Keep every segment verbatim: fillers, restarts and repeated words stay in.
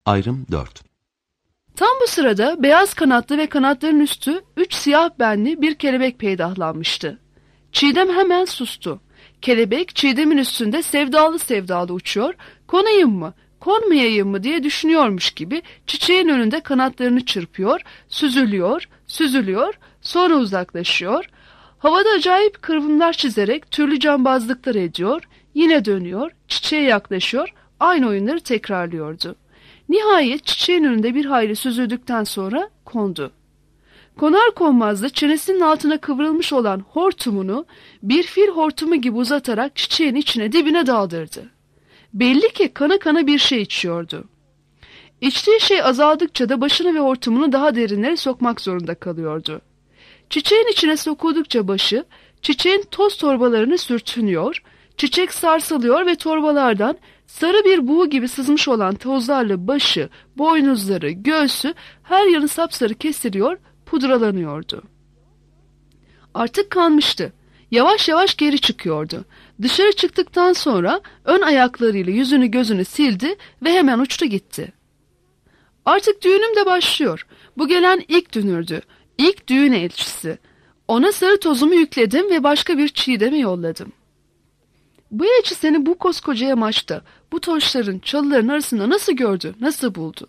Ayrım dört. Tam bu sırada beyaz kanatlı ve kanatların üstü üç siyah benli bir kelebek peydahlanmıştı. Çiğdem hemen sustu. Kelebek Çiğdem'in üstünde sevdalı sevdalı uçuyor, konayım mı, konmayayım mı diye düşünüyormuş gibi çiçeğin önünde kanatlarını çırpıyor, süzülüyor, süzülüyor, sonra uzaklaşıyor. Havada acayip kıvrımlar çizerek türlü cambazlıklar ediyor, yine dönüyor, çiçeğe yaklaşıyor, aynı oyunları tekrarlıyordu. Nihayet çiçeğin önünde bir hayli süzüldükten sonra kondu. Konar konmaz da çenesinin altına kıvrılmış olan hortumunu bir fil hortumu gibi uzatarak çiçeğin içine dibine daldırdı. Belli ki kana kana bir şey içiyordu. İçtiği şey azaldıkça da başını ve hortumunu daha derinlere sokmak zorunda kalıyordu. Çiçeğin içine sokuldukça başı, çiçeğin toz torbalarını sürtünüyor, çiçek sarsılıyor ve torbalardan sarı bir buğu gibi sızmış olan tozlarla başı, boynuzları, göğsü her yanı sapsarı kesiliyor, pudralanıyordu. Artık kanmıştı. Yavaş yavaş geri çıkıyordu. Dışarı çıktıktan sonra ön ayaklarıyla yüzünü gözünü sildi ve hemen uçtu gitti. Artık düğünüm de başlıyor. Bu gelen ilk dünürdü. İlk düğün elçisi. Ona sarı tozumu yükledim ve başka bir Çiğdem'e yolladım. Bu elçi seni bu koskoca yamaçta, bu taşların, çalıların arasında nasıl gördü, nasıl buldu?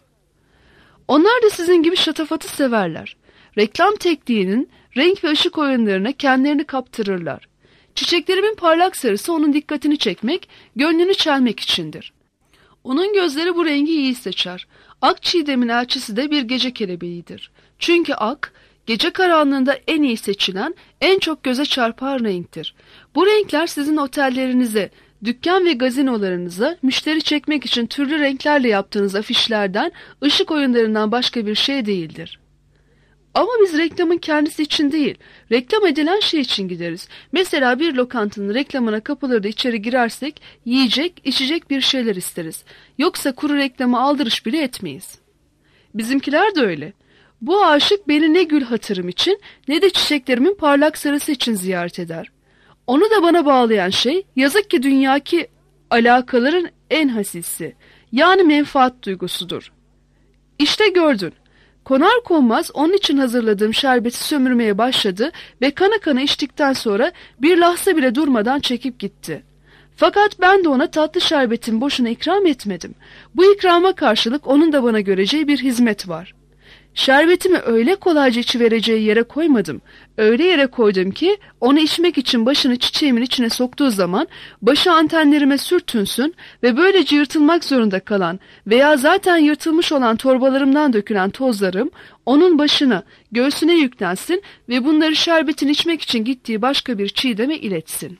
Onlar da sizin gibi şatafatı severler. Reklam tekniğinin renk ve ışık oyunlarına kendilerini kaptırırlar. Çiçeklerimin parlak sarısı onun dikkatini çekmek, gönlünü çelmek içindir. Onun gözleri bu rengi iyi seçer. Ak Çiğdem'in elçisi de bir gece kelebeğidir. Çünkü ak, gece karanlığında en iyi seçilen, en çok göze çarpan renktir. Bu renkler sizin otellerinize, dükkan ve gazinolarınıza müşteri çekmek için türlü renklerle yaptığınız afişlerden, ışık oyunlarından başka bir şey değildir. Ama biz reklamın kendisi için değil, reklam edilen şey için gideriz. Mesela bir lokantanın reklamına kapılır da içeri girersek, yiyecek, içecek bir şeyler isteriz. Yoksa kuru reklamı aldırış bile etmeyiz. Bizimkiler de öyle. Bu aşık beni ne gül hatırım için ne de çiçeklerimin parlak sarısı için ziyaret eder. Onu da bana bağlayan şey yazık ki dünyaki alakaların en hasisi, yani menfaat duygusudur. İşte gördün. Konar konmaz onun için hazırladığım şerbeti sömürmeye başladı ve kana kana içtikten sonra bir lahza bile durmadan çekip gitti. Fakat ben de ona tatlı şerbetin boşuna ikram etmedim. Bu ikrama karşılık onun da bana göreceği bir hizmet var. Şerbetimi öyle kolayca içivereceği yere koymadım. Öyle yere koydum ki onu içmek için başını çiçeğimin içine soktuğu zaman başı antenlerime sürtünsün ve böylece yırtılmak zorunda kalan veya zaten yırtılmış olan torbalarımdan dökülen tozlarım onun başına, göğsüne yüklensin ve bunları şerbetin içmek için gittiği başka bir Çiğdem'e iletsin.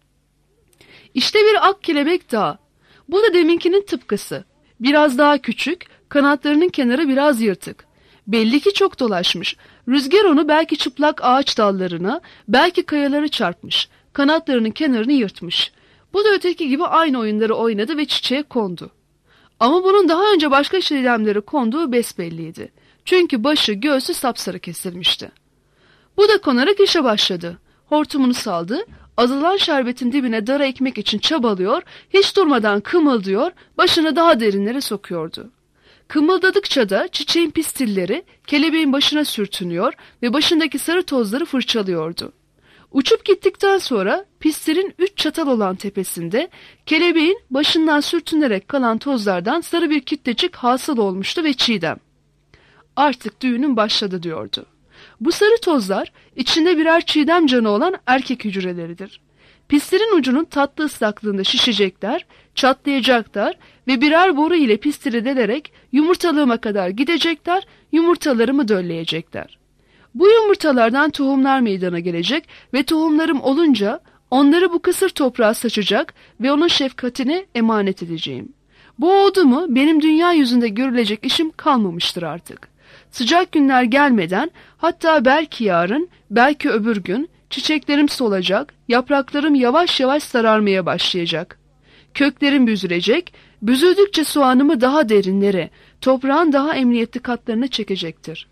İşte bir ak kelebek daha. Bu da deminkinin tıpkısı. Biraz daha küçük, kanatlarının kenarı biraz yırtık. Belli ki çok dolaşmış. Rüzgar onu belki çıplak ağaç dallarına, belki kayalara çarpmış. Kanatlarının kenarını yırtmış. Bu da öteki gibi aynı oyunları oynadı ve çiçeğe kondu. Ama bunun daha önce başka şeylemlere konduğu besbelliydi. Çünkü başı, göğsü sapsarı kesilmişti. Bu da konarak işe başladı. Hortumunu saldı, azalan şerbetin dibine dara ekmek için çabalıyor, hiç durmadan kımıldıyor, başını daha derinlere sokuyordu. Kımıldadıkça da çiçeğin pistilleri kelebeğin başına sürtünüyor ve başındaki sarı tozları fırçalıyordu. Uçup gittikten sonra pistilin üç çatal olan tepesinde kelebeğin başından sürtünerek kalan tozlardan sarı bir kütlecik hasıl olmuştu ve Çiğdem "Artık düğünün başladı" diyordu. Bu sarı tozlar içinde birer Çiğdem canı olan erkek hücreleridir. Pistilin ucunun tatlı ıslaklığında şişecekler, çatlayacaklar ve birer boru ile pistili delerek yumurtalığıma kadar gidecekler, yumurtalarımı dölleyecekler. Bu yumurtalardan tohumlar meydana gelecek ve tohumlarım olunca onları bu kısır toprağa saçacak ve onun şefkatine emanet edeceğim. Bu oldu mu benim dünya yüzünde görülecek işim kalmamıştır artık. Sıcak günler gelmeden, hatta belki yarın, belki öbür gün çiçeklerim solacak, yapraklarım yavaş yavaş sararmaya başlayacak. Köklerim büzülecek, büzüldükçe soğanımı daha derinlere, toprağın daha emniyetli katlarına çekecektir.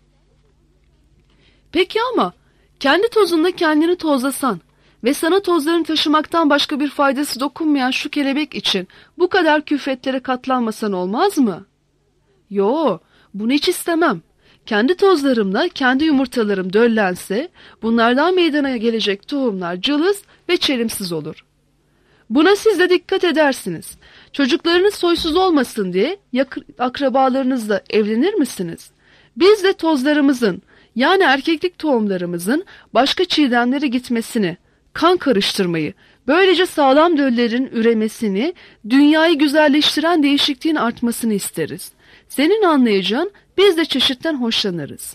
Peki ama kendi tozunda kendini tozlasan ve sana tozlarını taşımaktan başka bir faydası dokunmayan şu kelebek için bu kadar külfetlere katlanmasan olmaz mı? Yo, bunu hiç istemem. Kendi tozlarımla kendi yumurtalarım döllense bunlardan meydana gelecek tohumlar cılız ve çelimsiz olur. Buna siz de dikkat edersiniz. Çocuklarınız soysuz olmasın diye akrabalarınızla evlenir misiniz? Biz de tozlarımızın, yani erkeklik tohumlarımızın başka çiğdemlere gitmesini, kan karıştırmayı, böylece sağlam döllerin üremesini, dünyayı güzelleştiren değişikliğin artmasını isteriz. Senin anlayacağın, biz de çeşitten hoşlanırız.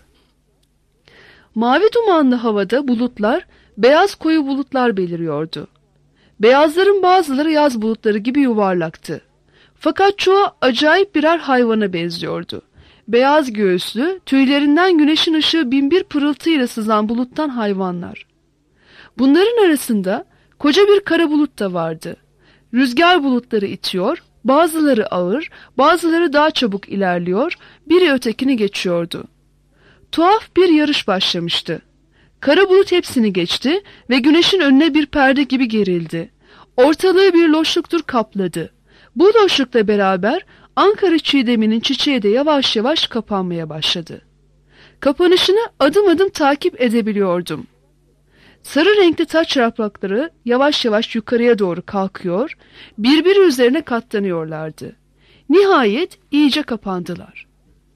Mavi dumanlı havada bulutlar, beyaz koyu bulutlar beliriyordu. Beyazların bazıları yaz bulutları gibi yuvarlaktı. Fakat çoğu acayip birer hayvana benziyordu. Beyaz göğüslü, tüylerinden güneşin ışığı binbir pırıltıyla sızan buluttan hayvanlar. Bunların arasında koca bir kara bulut da vardı. Rüzgar bulutları itiyor, bazıları ağır, bazıları daha çabuk ilerliyor, biri ötekini geçiyordu. Tuhaf bir yarış başlamıştı. Kara bulut hepsini geçti ve güneşin önüne bir perde gibi gerildi. Ortalığı bir loşluktur kapladı. Bu loşlukla beraber Ankara çiğdeminin çiçeği de yavaş yavaş kapanmaya başladı. Kapanışını adım adım takip edebiliyordum. Sarı renkli taç yaprakları yavaş yavaş yukarıya doğru kalkıyor, birbiri üzerine katlanıyorlardı. Nihayet iyice kapandılar.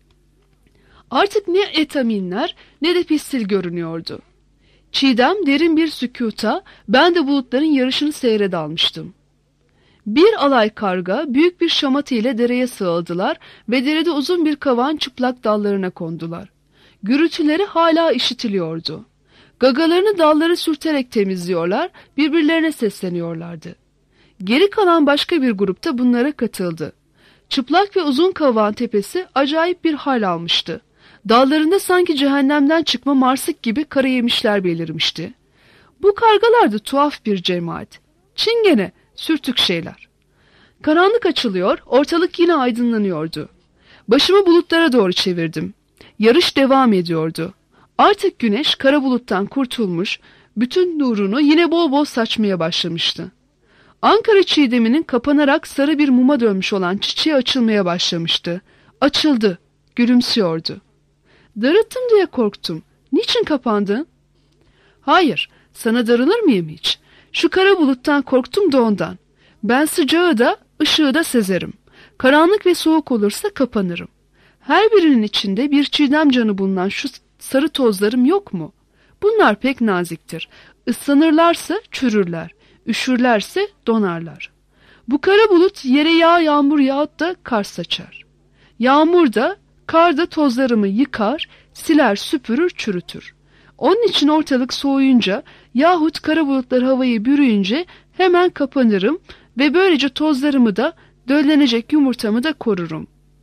Artık ne etaminler ne de pistil görünüyordu. Çiğdem derin bir sükuta, ben de bulutların yarışını seyre dalmıştım. Bir alay karga büyük bir şamatı ile dereye sığıldılar ve derede uzun bir kavan çıplak dallarına kondular. Gürültüleri hala işitiliyordu. Gagalarını dalları sürterek temizliyorlar, birbirlerine sesleniyorlardı. Geri kalan başka bir grup da bunlara katıldı. Çıplak ve uzun kavan tepesi acayip bir hal almıştı. Dallarında sanki cehennemden çıkma marsık gibi kara yemişler belirmişti. Bu kargalar da tuhaf bir cemaat. Çingene, sürtük şeyler. Karanlık açılıyor, ortalık yine aydınlanıyordu. Başımı bulutlara doğru çevirdim. Yarış devam ediyordu. Artık güneş kara buluttan kurtulmuş, bütün nurunu yine bol bol saçmaya başlamıştı. Ankara çiğdeminin kapanarak sarı bir muma dönmüş olan çiçeği açılmaya başlamıştı. Açıldı, gülümsüyordu. Darılttım diye korktum. Niçin kapandı? Hayır, sana darılır mıyım hiç? Şu kara buluttan korktum da ondan. Ben sıcağı da, ışığı da sezerim. Karanlık ve soğuk olursa kapanırım. Her birinin içinde bir çiğdem canı bulunan şu sarı tozlarım yok mu? Bunlar pek naziktir. Islanırlarsa çürürler, üşürlerse donarlar. Bu kara bulut yere yağ yağmur yağıt da kar saçar. Yağmur da, kar da tozlarımı yıkar, siler, süpürür, çürütür. Onun için ortalık soğuyunca yahut kara bulutlar havayı bürüyünce hemen kapanırım ve böylece tozlarımı da, döllenecek yumurtamı da korurum.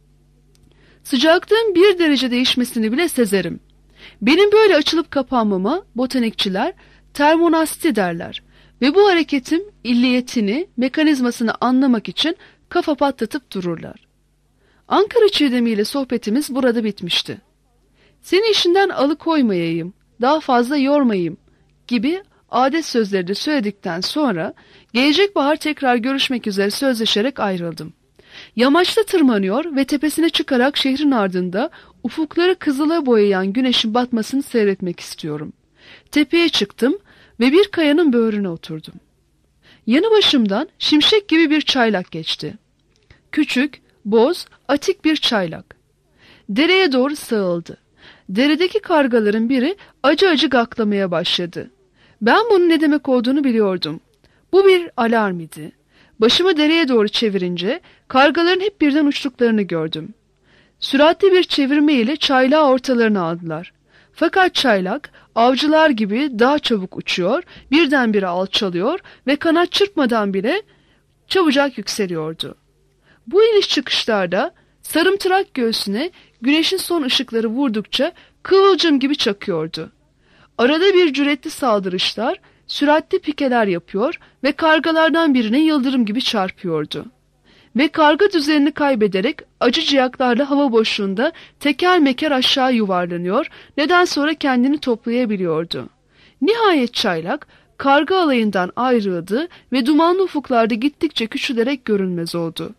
Sıcaklığın bir derece değişmesini bile sezerim. Benim böyle açılıp kapanmama botanikçiler termonasti derler ve bu hareketim illiyetini, mekanizmasını anlamak için kafa patlatıp dururlar. Ankara çiğdemiyle sohbetimiz burada bitmişti. Seni işinden alıkoymayayım, daha fazla yormayayım gibi adet sözleri de söyledikten sonra gelecek bahar tekrar görüşmek üzere sözleşerek ayrıldım. Yamaçta tırmanıyor ve tepesine çıkarak şehrin ardında ufukları kızıla boyayan güneşin batmasını seyretmek istiyorum. Tepeye çıktım ve bir kayanın böğrüne oturdum. Yanı başımdan şimşek gibi bir çaylak geçti. Küçük, boz, atik bir çaylak. Dereye doğru sağıldı. Deredeki kargaların biri acı acı gaklamaya başladı. Ben bunun ne demek olduğunu biliyordum. Bu bir alarm idi. Başımı dereye doğru çevirince kargaların hep birden uçtuklarını gördüm. Süratli bir çevirme ile çaylağı ortalarına aldılar. Fakat çaylak avcılar gibi daha çabuk uçuyor, birdenbire alçalıyor ve kanat çırpmadan bile çabucak yükseliyordu. Bu iniş çıkışlarda sarımtırak göğsüne güneşin son ışıkları vurdukça kıvılcım gibi çakıyordu. Arada bir cüretli saldırışlar, süratli pikeler yapıyor ve kargalardan birine yıldırım gibi çarpıyordu. Ve karga düzenini kaybederek acı ciyaklarla hava boşluğunda teker meker aşağı yuvarlanıyor, neden sonra kendini toplayabiliyordu. Nihayet çaylak karga alayından ayrıldı ve dumanlı ufuklarda gittikçe küçülerek görünmez oldu.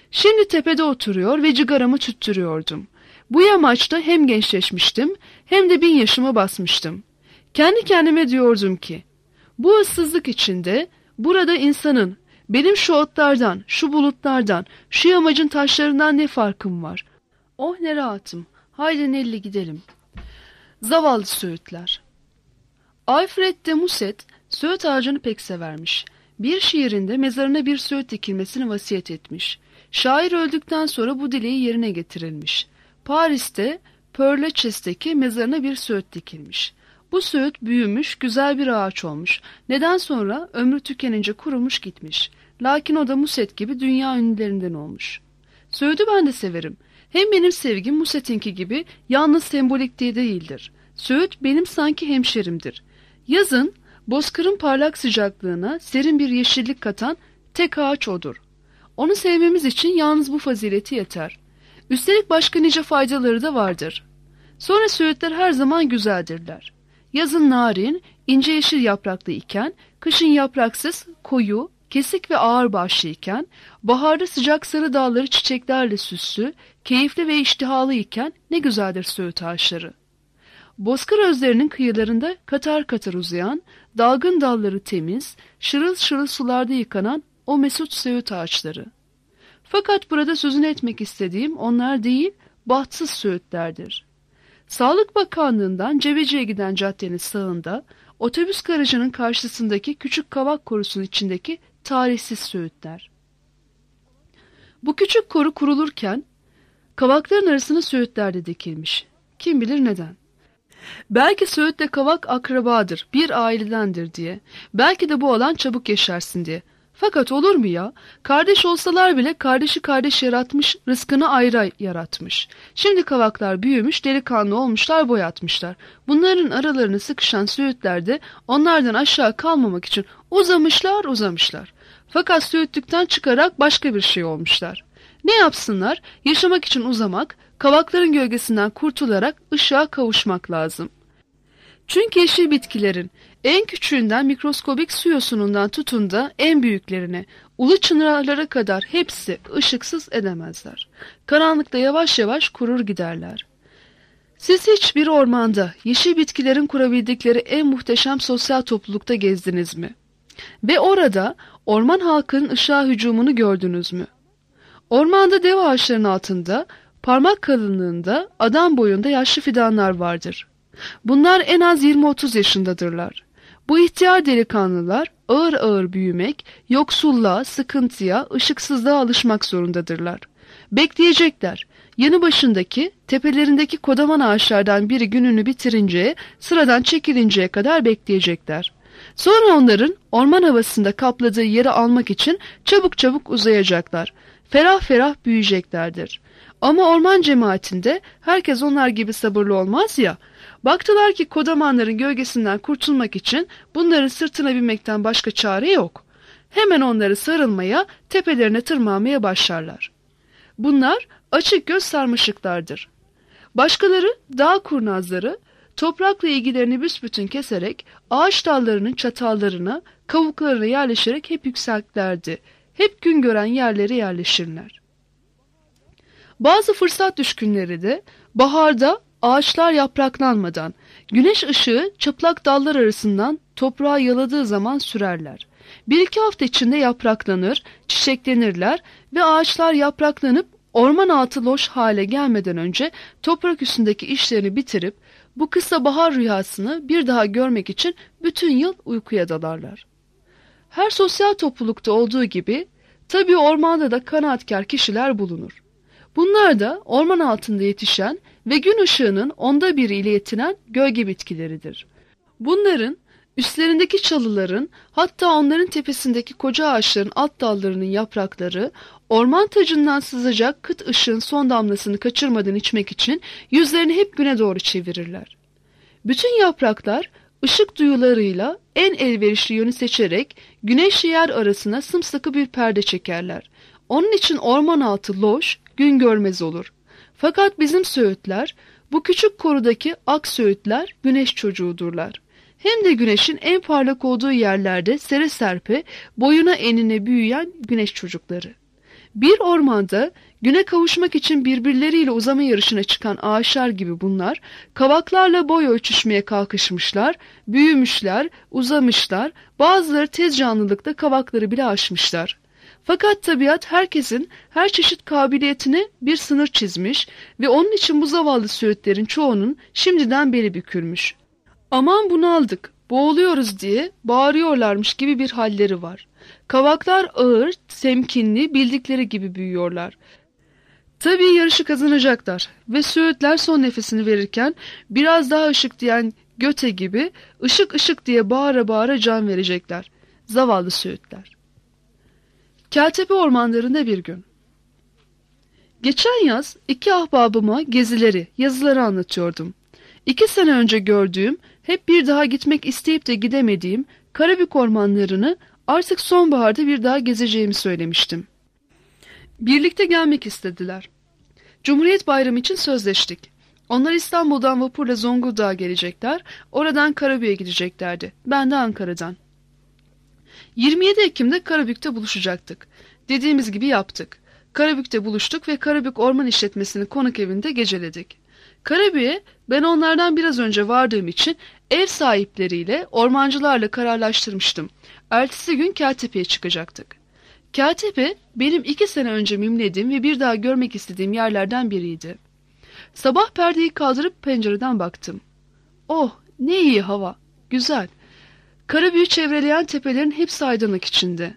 Şimdi tepede oturuyor ve cigaramı tüttürüyordum. Bu yamaçta hem gençleşmiştim hem de bin yaşıma basmıştım. Kendi kendime diyordum ki, bu ıssızlık içinde burada insanın benim şu otlardan, şu bulutlardan, şu yamacın taşlarından ne farkım var? Oh ne rahatım, haydi Nelli gidelim. Zavallı Söğütler. Alfred de Musset, söğüt ağacını pek severmiş. Bir şiirinde mezarına bir söğüt dikilmesini vasiyet etmiş. Şair öldükten sonra bu dileği yerine getirilmiş. Paris'te Père Lachais'teki mezarına bir söğüt dikilmiş. Bu söğüt büyümüş, güzel bir ağaç olmuş. Neden sonra ömrü tükenince kurumuş gitmiş. Lakin o da Musset gibi dünya ünlülerinden olmuş. Söğütü ben de severim. Hem benim sevgim Musset'inki gibi yalnız sembolik diye değildir. Söğüt benim sanki hemşerimdir. Yazın bozkırın parlak sıcaklığına serin bir yeşillik katan tek ağaç odur. Onu sevmemiz için yalnız bu fazileti yeter. Üstelik başka nice faydaları da vardır. Sonra söğütler her zaman güzeldirler. Yazın narin, ince yeşil yapraklı iken, kışın yapraksız, koyu, kesik ve ağır başlı iken, baharda sıcak sarı dalları çiçeklerle süslü, keyifli ve iştihalı iken ne güzeldir söğüt ağaçları. Bozkır özlerinin kıyılarında katar katar uzayan, dalgın dalları temiz, şırıl şırıl sularda yıkanan o mesut söğüt ağaçları. Fakat burada sözünü etmek istediğim onlar değil, bahtsız söğütlerdir. Sağlık Bakanlığı'ndan Cebeci'ye giden caddenin sağında, otobüs garajının karşısındaki küçük kavak korusunun içindeki tarihsiz söğütler. Bu küçük koru kurulurken, kavakların arasına söğütler de dikilmiş. Kim bilir neden? Belki söğütle kavak akrabadır, bir ailedendir diye. Belki de bu alan çabuk yaşarsın diye. Fakat olur mu ya? Kardeş olsalar bile kardeşi kardeş yaratmış, rızkını ayrı yaratmış. Şimdi kavaklar büyümüş, delikanlı olmuşlar, boyatmışlar. Bunların aralarına sıkışan söğütler de onlardan aşağı kalmamak için uzamışlar uzamışlar. Fakat söğütlükten çıkarak başka bir şey olmuşlar. Ne yapsınlar? Yaşamak için uzamak, kavakların gölgesinden kurtularak ışığa kavuşmak lazım. Çünkü yeşil bitkilerin en küçüğünden mikroskobik su yosunundan tutun da en büyüklerine, ulu çınarlara kadar hepsi ışıksız edemezler. Karanlıkta yavaş yavaş kurur giderler. Siz hiç bir ormanda yeşil bitkilerin kurabildikleri en muhteşem sosyal toplulukta gezdiniz mi? Ve orada orman halkının ışığa hücumunu gördünüz mü? Ormanda dev ağaçların altında, parmak kalınlığında, adam boyunda yaşlı fidanlar vardır. Bunlar en az yirmi otuz yaşındadırlar. Bu ihtiyar delikanlılar ağır ağır büyümek, yoksulluğa, sıkıntıya, ışıksızlığa alışmak zorundadırlar. Bekleyecekler. Yanı başındaki, tepelerindeki kodaman ağaçlardan biri gününü bitirince, sıradan çekilinceye kadar bekleyecekler. Sonra onların orman havasında kapladığı yeri almak için çabuk çabuk uzayacaklar. Ferah ferah büyüyeceklerdir. Ama orman cemaatinde herkes onlar gibi sabırlı olmaz ya. Baktılar ki kodamanların gölgesinden kurtulmak için bunların sırtına binmekten başka çare yok. Hemen onları sarılmaya, tepelerine tırmanmaya başlarlar. Bunlar açık göz sarmaşıklardır. Başkaları dağ kurnazları toprakla ilgilerini büsbütün keserek ağaç dallarının çatallarına, kavuklarına yerleşerek hep yükseklerdi. Hep gün gören yerlere yerleşirler. Bazı fırsat düşkünleri de baharda ağaçlar yapraklanmadan, güneş ışığı çıplak dallar arasından toprağa yaladığı zaman sürerler. Bir iki hafta içinde yapraklanır, çiçeklenirler ve ağaçlar yapraklanıp orman altı loş hale gelmeden önce toprak üstündeki işlerini bitirip bu kısa bahar rüyasını bir daha görmek için bütün yıl uykuya dalarlar. Her sosyal toplulukta olduğu gibi tabii ormanda da kanaatkar kişiler bulunur. Bunlar da orman altında yetişen ve gün ışığının onda biri ile yetinen gölge bitkileridir. Bunların üstlerindeki çalıların, hatta onların tepesindeki koca ağaçların alt dallarının yaprakları orman tacından sızacak kıt ışığın son damlasını kaçırmadan içmek için yüzlerini hep güne doğru çevirirler. Bütün yapraklar ışık duyularıyla en elverişli yönü seçerek güneşle yer arasına sımsıkı bir perde çekerler. Onun için orman altı loş, gün görmez olur. Fakat bizim söğütler, bu küçük korudaki ak söğütler güneş çocuğudurlar. Hem de güneşin en parlak olduğu yerlerde sere serpe, boyuna enine büyüyen güneş çocukları. Bir ormanda güne kavuşmak için birbirleriyle uzama yarışına çıkan ağaçlar gibi bunlar, kavaklarla boy ölçüşmeye kalkışmışlar, büyümüşler, uzamışlar, bazıları tez canlılıkta kavakları bile aşmışlar. Fakat tabiat herkesin her çeşit kabiliyetine bir sınır çizmiş ve onun için bu zavallı söğütlerin çoğunun şimdiden beli bükülmüş. Aman bunaldık, boğuluyoruz diye bağırıyorlarmış gibi bir halleri var. Kavaklar ağır, temkinli, bildikleri gibi büyüyorlar. Tabii yarışı kazanacaklar ve söğütler son nefesini verirken biraz daha ışık diyen Göte gibi ışık ışık diye bağıra bağıra can verecekler. Zavallı söğütler. Keltepe ormanlarında bir gün. Geçen yaz iki ahbabıma gezileri, yazıları anlatıyordum. İki sene önce gördüğüm, hep bir daha gitmek isteyip de gidemediğim Karabük ormanlarını artık sonbaharda bir daha gezeceğimi söylemiştim. Birlikte gelmek istediler. Cumhuriyet Bayramı için sözleştik. Onlar İstanbul'dan vapurla Zonguldak'a gelecekler, oradan Karabük'e gideceklerdi. Ben de Ankara'dan. yirmi yedi Ekim'de Karabük'te buluşacaktık. Dediğimiz gibi yaptık. Karabük'te buluştuk ve Karabük Orman İşletmesi'nin konuk evinde geceledik. Karabük'e ben onlardan biraz önce vardığım için ev sahipleriyle, ormancılarla kararlaştırmıştım. Ertesi gün Keltepe'ye çıkacaktık. Keltepe benim iki sene önce mimlediğim ve bir daha görmek istediğim yerlerden biriydi. Sabah perdeyi kaldırıp pencereden baktım. Oh, ne iyi hava, güzel. Karabük'ü çevreleyen tepelerin hepsi aydınlık içinde.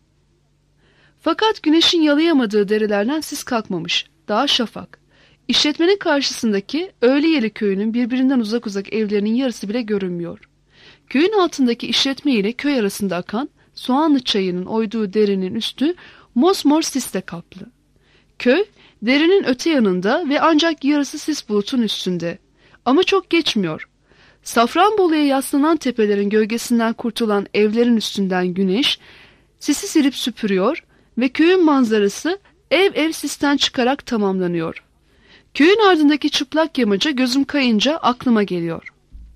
Fakat güneşin yalayamadığı derelerden sis kalkmamış, daha şafak. İşletmenin karşısındaki Öğleyeli köyünün birbirinden uzak uzak evlerinin yarısı bile görünmüyor. Köyün altındaki işletme ile köy arasında akan Soğanlı çayının oyduğu derenin üstü mosmor sisle kaplı. Köy, derenin öte yanında ve ancak yarısı sis bulutun üstünde. Ama çok geçmiyor. Safranbolu'ya yaslanan tepelerin gölgesinden kurtulan evlerin üstünden güneş, sisi silip süpürüyor ve köyün manzarası ev ev sisten çıkarak tamamlanıyor. Köyün ardındaki çıplak yamaca gözüm kayınca aklıma geliyor.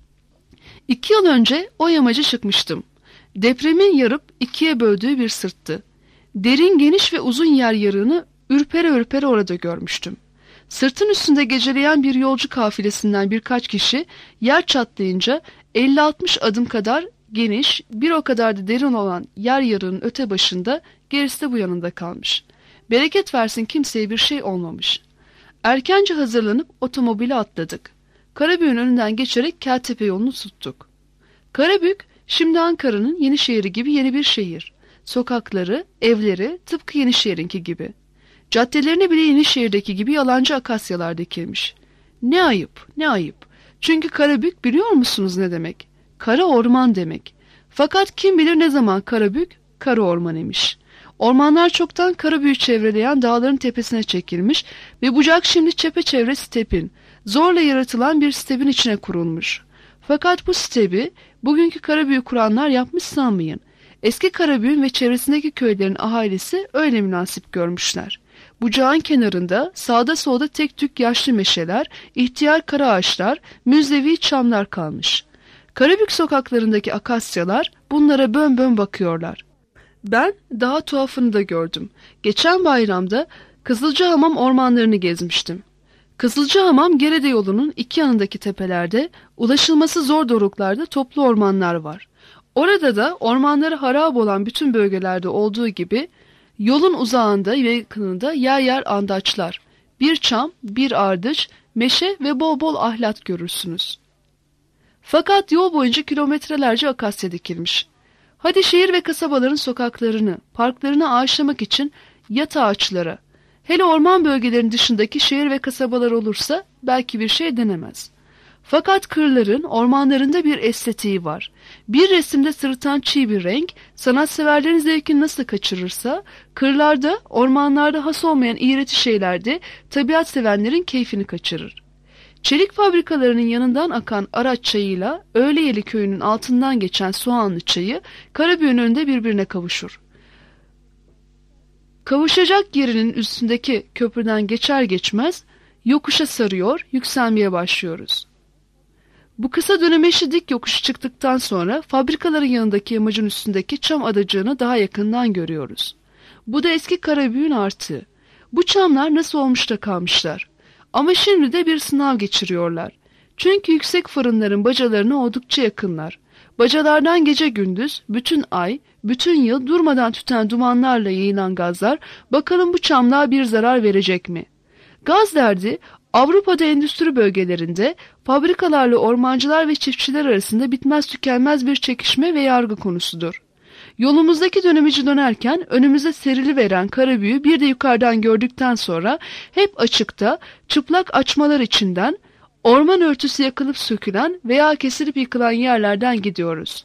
İki yıl önce o yamaca çıkmıştım. Depremin yarıp ikiye böldüğü bir sırttı. Derin, geniş ve uzun yer yarığını ürpere ürpere orada görmüştüm. Sırtın üstünde geceleyen bir yolcu kafilesinden birkaç kişi yer çatlayınca elli altmış adım kadar geniş, bir o kadar da derin olan yer yarığının öte başında, gerisi de bu yanında kalmış. Bereket versin kimseye bir şey olmamış. Erkence hazırlanıp otomobile atladık. Karabük'ün önünden geçerek Keltepe yolunu tuttuk. Karabük, şimdi Ankara'nın Yenişehir'i gibi yeni bir şehir. Sokakları, evleri tıpkı Yenişehir'inki gibi. Caddelerine bile Yenişehir'deki gibi yalancı akasyalar dikilmiş. Ne ayıp, ne ayıp. Çünkü Karabük biliyor musunuz ne demek? Kara orman demek. Fakat kim bilir ne zaman Karabük, kara orman imiş. Ormanlar çoktan Karabük'ü çevreleyen dağların tepesine çekilmiş ve bucak şimdi çepeçevre stepin, zorla yaratılan bir stepin içine kurulmuş. Fakat bu stepi bugünkü Karabük'ü kuranlar yapmış sanmayın. Eski Karabük'ün ve çevresindeki köylerin ahalisi öyle münasip görmüşler. Bucağın kenarında sağda solda tek tük yaşlı meşeler, ihtiyar kara ağaçlar, müzevi çamlar kalmış. Karabük sokaklarındaki akasyalar bunlara bön bön bakıyorlar. Ben daha tuhafını da gördüm. Geçen bayramda Kızılcahamam ormanlarını gezmiştim. Kızılcahamam Gerede yolunun iki yanındaki tepelerde, ulaşılması zor doruklarda toplu ormanlar var. Orada da ormanları harap olan bütün bölgelerde olduğu gibi yolun uzağında ve yakınında yer yer andaçlar, bir çam, bir ardıç, meşe ve bol bol ahlat görürsünüz. Fakat yol boyunca kilometrelerce akasya dikilmiş. Hadi şehir ve kasabaların sokaklarını, parklarını ağaçlamak için yat ağaçlara, hele orman bölgelerinin dışındaki şehir ve kasabalar olursa belki bir şey denemez. Fakat kırların, ormanlarında bir estetiği var. Bir resimde sırıtan çiğ bir renk, sanatseverlerin zevkini nasıl kaçırırsa, kırlarda, ormanlarda has olmayan iğreti şeylerde tabiat sevenlerin keyfini kaçırır. Çelik fabrikalarının yanından akan Araç çayıyla Öğleyeli köyünün altından geçen Soğanlı çayı Karabük'ün önünde birbirine kavuşur. Kavuşacak yerinin üstündeki köprüden geçer geçmez yokuşa sarıyor, yükselmeye başlıyoruz. Bu kısa dönemeçli dik yokuşu çıktıktan sonra fabrikaların yanındaki yamacın üstündeki çam adacığını daha yakından görüyoruz. Bu da eski Karabüğün artığı. Bu çamlar nasıl olmuş da kalmışlar. Ama şimdi de bir sınav geçiriyorlar. Çünkü yüksek fırınların bacalarına oldukça yakınlar. Bacalardan gece gündüz, bütün ay, bütün yıl durmadan tüten dumanlarla yayılan gazlar bakalım bu çamlığa bir zarar verecek mi? Gaz derdi Avrupa'da endüstri bölgelerinde fabrikalarla ormancılar ve çiftçiler arasında bitmez tükenmez bir çekişme ve yargı konusudur. Yolumuzdaki dönemici dönerken önümüze serili Karabüğü bir de yukarıdan gördükten sonra hep açıkta, çıplak açmalar içinden, orman örtüsü yakılıp sökülen veya kesilip yıkılan yerlerden gidiyoruz.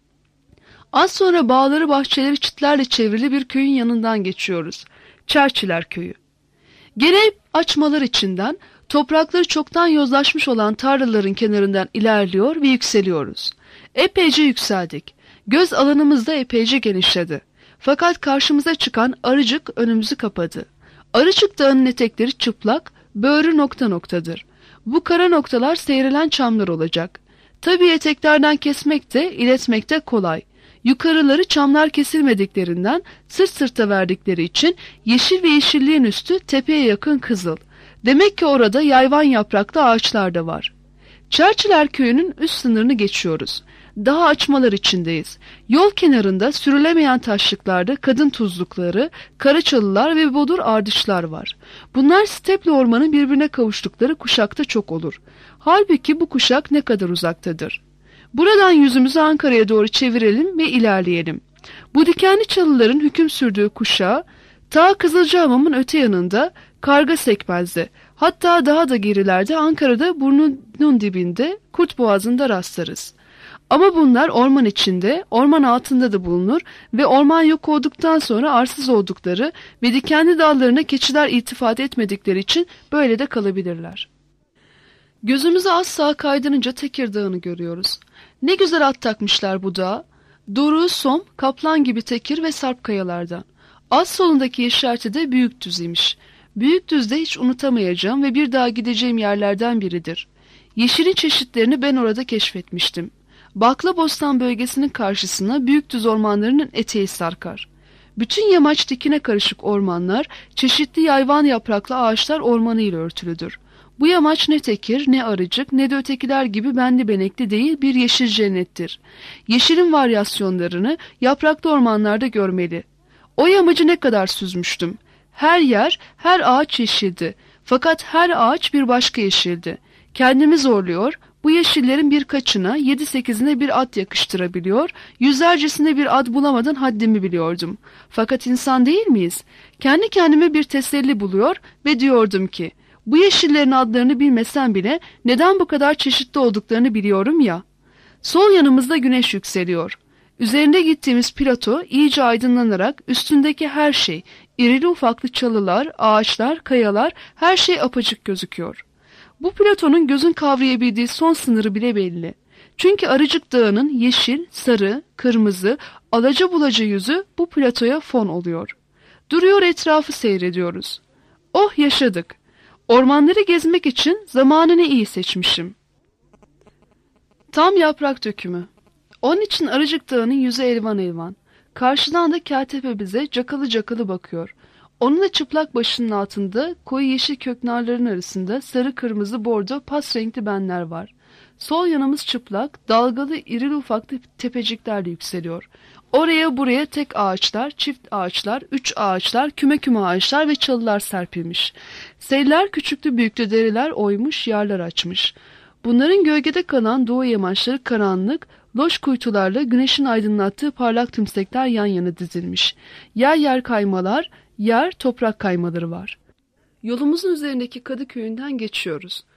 Az sonra bağları bahçeleri çitlerle çevrili bir köyün yanından geçiyoruz. Çerçiler Köyü. Gene hep açmalar içinden, toprakları çoktan yozlaşmış olan tarlaların kenarından ilerliyor ve yükseliyoruz. Epeyce yükseldik. Göz alanımız da epeyce genişledi. Fakat karşımıza çıkan Arıcık önümüzü kapadı. Arıcık Dağı'nın etekleri çıplak, böğrü nokta noktadır. Bu kara noktalar seyrelen çamlar olacak. Tabii eteklerden kesmek de, iletmek de kolay. Yukarıları çamlar kesilmediklerinden sırt sırta verdikleri için yeşil ve yeşilliğin üstü tepeye yakın kızıl. Demek ki orada yayvan yapraklı ağaçlar da var. Çerçiler Köyü'nün üst sınırını geçiyoruz. Daha açmalar içindeyiz. Yol kenarında sürülemeyen taşlıklarda kadın tuzlukları, karaçalılar ve bodur ardışlar var. Bunlar steple ormanın birbirine kavuştukları kuşakta çok olur. Halbuki bu kuşak ne kadar uzaktadır. Buradan yüzümüzü Ankara'ya doğru çevirelim ve ilerleyelim. Bu dikenli çalıların hüküm sürdüğü kuşağı ta Kızılcahamam'ın öte yanında Karga Sekmez'de, hatta daha da gerilerde Ankara'da burnunun dibinde Kurt Boğazı'nda rastlarız. Ama bunlar orman içinde, orman altında da bulunur ve orman yok olduktan sonra arsız oldukları ve dikenli dallarına keçiler iltifat etmedikleri için böyle de kalabilirler. Gözümüzü az sağa kaydırınca Tekirdağ'ını görüyoruz. Ne güzel at takmışlar bu dağa. Doruğu som, kaplan gibi tekir ve sarp kayalardan. Az solundaki yeşerti de Büyükdüz imiş. Büyükdüz de hiç unutamayacağım ve bir daha gideceğim yerlerden biridir. Yeşilin çeşitlerini ben orada keşfetmiştim. Baklabostan bölgesinin karşısına Büyükdüz ormanlarının eteği sarkar. Bütün yamaç dikine karışık ormanlar, çeşitli yayvan yapraklı ağaçlar ormanı ile örtülüdür. Bu yamaç ne tekir, ne arıcık, ne de ötekiler gibi benli benekli değil bir yeşil cennettir. Yeşilin varyasyonlarını yapraklı ormanlarda görmeli. O yamacı ne kadar süzmüştüm. Her yer, her ağaç yeşildi. Fakat her ağaç bir başka yeşildi. Kendimi zorluyor, bu yeşillerin birkaçına, yedi sekizine bir ad yakıştırabiliyor, yüzlercesine bir ad bulamadan haddimi biliyordum. Fakat insan değil miyiz? Kendi kendime bir teselli buluyor ve diyordum ki, bu yeşillerin adlarını bilmesem bile neden bu kadar çeşitli olduklarını biliyorum ya. Sol yanımızda güneş yükseliyor. Üzerinde gittiğimiz plato iyice aydınlanarak üstündeki her şey, irili ufaklı çalılar, ağaçlar, kayalar, her şey apaçık gözüküyor. Bu platonun gözün kavrayabildiği son sınırı bile belli. Çünkü Arıcık Dağı'nın yeşil, sarı, kırmızı, alaca bulaca yüzü bu platoya fon oluyor. Duruyor etrafı seyrediyoruz. Oh yaşadık. Ormanları gezmek için zamanını iyi seçmişim. Tam yaprak dökümü. Onun için Arıcık Dağı'nın yüzü elvan elvan. Karşıdan da Keltepe bize cakalı cakalı bakıyor. Onun da çıplak başının altında koyu yeşil köknarların arasında sarı kırmızı bordo pas renkli benler var. Sol yanımız çıplak, dalgalı irili ufaklı tepeciklerle yükseliyor. Oraya buraya tek ağaçlar, çift ağaçlar, üç ağaçlar, küme küme ağaçlar ve çalılar serpilmiş. Seller küçüklü büyüklü dereler oymuş, yarlar açmış. Bunların gölgede kalan doğu yamaçları karanlık, loş kuytularla güneşin aydınlattığı parlak tümsekler yan yana dizilmiş. Yer yer kaymalar, yer toprak kaymaları var. Yolumuzun üzerindeki Kadıköy'ünden geçiyoruz.